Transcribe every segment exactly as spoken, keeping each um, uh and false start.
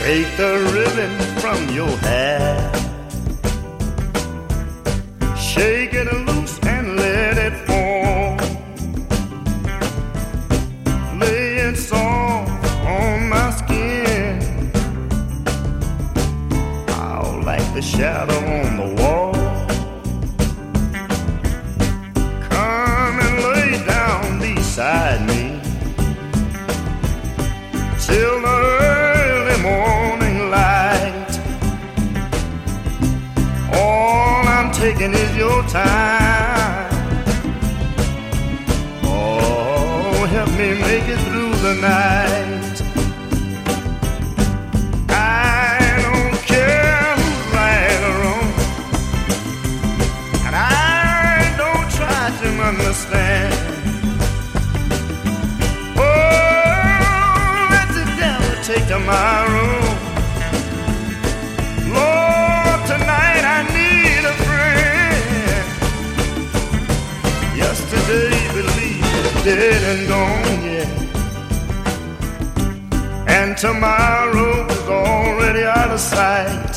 Take the ribbon from your hair, shake it loose and let it fall. Lay it soft on my skin, I'll like the shadow on the wall. Come and lay down beside me till the early morning light. All I'm taking is your time. Oh, help me make it through the night. I don't care who's right or wrong, and I don't try to understand. Take tomorrow, Lord, tonight I need a friend. Yesterday, believe it's dead and gone, yeah, and tomorrow is already out of sight.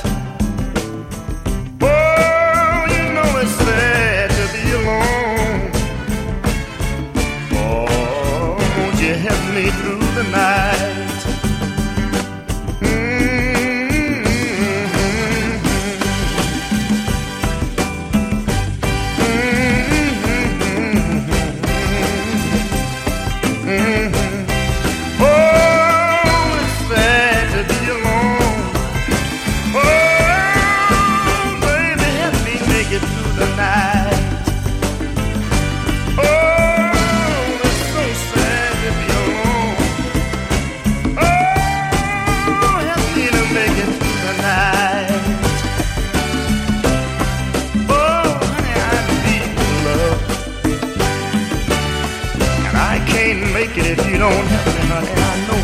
Oh, you know it's sad to be alone. Oh, won't you help me through the night? Make it if you don't help me, honey. I know